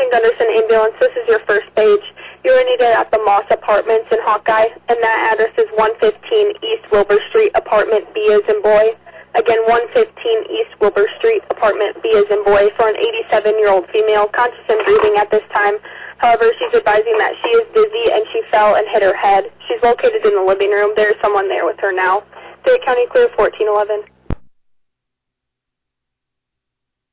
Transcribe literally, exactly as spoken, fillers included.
Gunderson Ambulance. This is your first page. You are needed at the Moss Apartments in Hawkeye, and that address is one fifteen East Wilbur Street, Apartment B as in boy. Again, one fifteen East Wilbur Street, Apartment B as in boy, for an eighty-seven-year-old female, conscious and breathing at this time. However, she's advising that she is dizzy and she fell and hit her head. She's located in the living room. There is someone there with her now. Fayette County Clear, fourteen eleven.